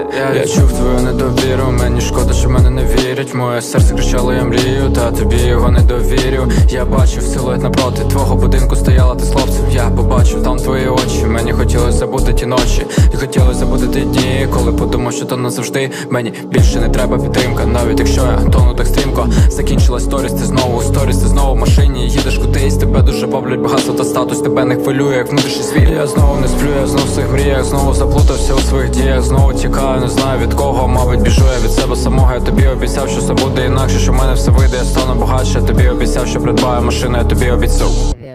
Я чув твою недовіру, мені шкода, що мене не вірять. Моє серце кричало, я мрію, та тобі його не довірю. Я бачив силует напроти твого будинку, стояла ти з хлопцем. Я побачив там твої очі, мені хотілося забути ті ночі. І хотілося забути ті дні, коли подумав, що то назавжди. Мені більше не треба підтримка, навіть якщо я тону так стрімко. Закінчилась сторіс, ти знову в машині. Їдеш кудись, тебе дуже бавлять багатство та статус. Тебе не хвилює, як внутрішній світ. Я знову не сплю, я знову в своїх мріях. Знову заплутався у своїх діях, знову тікаю, не знаю від кого. Мабуть, біжу я від себе самого. Я тобі обіцяв, що все буде інакше, що в мене все вийде, я стану багатше. Я тобі обіцяв, що придбаю машину, я тобі обіцяв.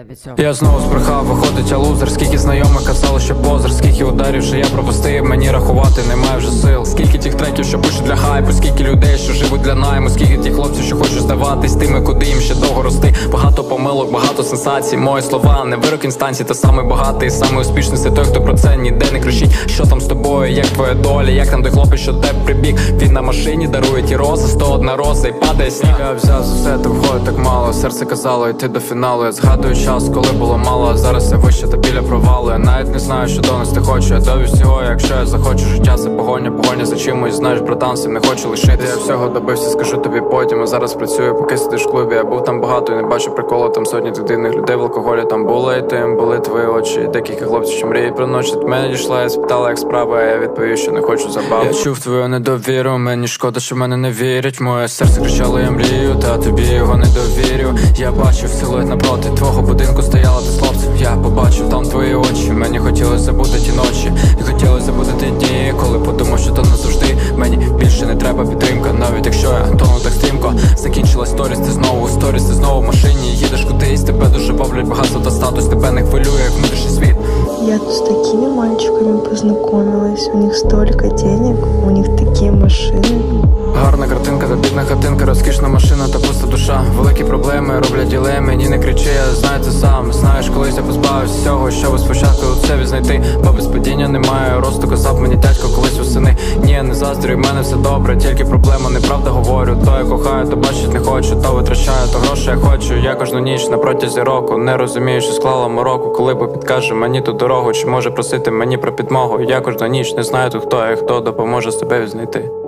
Я знову збрехав, виходить я лузер. Скільки знайомих казали, що позер. Скільки ударів, що я пропустив, мені рахувати немає вже сил. Скільки тих треків, що пишуть для хайпу. Скільки людей, що живуть для найму. Скільки тих хлопців, що хочуть здаватись тими, куди їм ще довго рости. Багато помилок, багато сенсацій. Мої слова не вирок інстанції. Та самий багатий, самий успішний це той, хто про це ніде не кричить. Що там з тобою, як твоя доля, як там той хлопець, що тебе прибіг. Він на машині дарує ті рози, 101 роза і падає сніг. Я взяв за все, так входить так мало. Серце казало йти до фіналу. Я згадую час, коли було мало, а зараз я вище та біля провалу. Я навіть не знаю, що донести хочу. Я доб'ю всього, якщо я захочу. Життя це погоня за чимось. Знаєш, братан, всім не хочу лишити. Я всього добився, скажу тобі потім. А зараз працюю, поки сидиш в клубі. Я був там багато і не бачу приколу. Там сотні тих дивних людей в алкоголі. Там було і тим, були твої очі. І декілька хлопців, що мріють про ночі. До мене дійшла і спитала, як справа, а я відповів, що не хочу забав. Я чув твою недовіру, мені шкода, що мене не вірять. Моє серце кричало, я мрію, та тобі його не довірю. Я бачив силует напроти твого будинку, стояла ти з хлопцем. Я побачив там твої очі, мені хотілося забути ті ночі. І хотілося забути ті дні, коли подумав, що то назавжди. Мені більше не треба підтримка, навіть якщо я тону так стрімко. Закінчилась сторіс, ти знову в машині. Їдеш кудись, тебе дуже бавлять багатство та статус. Тебе не хвилює, як внутрішній світ. Я тут с такими мальчиками познакомилась. У них столько денег, у них такие машины. Гарна картинка та бідна хатинка, розкішна машина та пуста душа. Великі проблеми роблять ділеми, ні не кричи, я знаю це сам. Знаєш, колись я позбавився всього, щоб спочатку у себе знайти. Бо без падіння немає росту, казав мені дядько колись восени. Ні, я не заздрю, в мене все добре, тільки проблема, неправда говорю. То я кохаю, то бачить не хочу, то витрачаю, то гроші я хочу. Я кожну ніч на протязі року не розумію, що склала мороку. Коли бо підкаже мені ту дорогу, чи може просити мені про підмогу. Я кожну ніч не знаю тут хто, і хто допоможе себе відзнайти.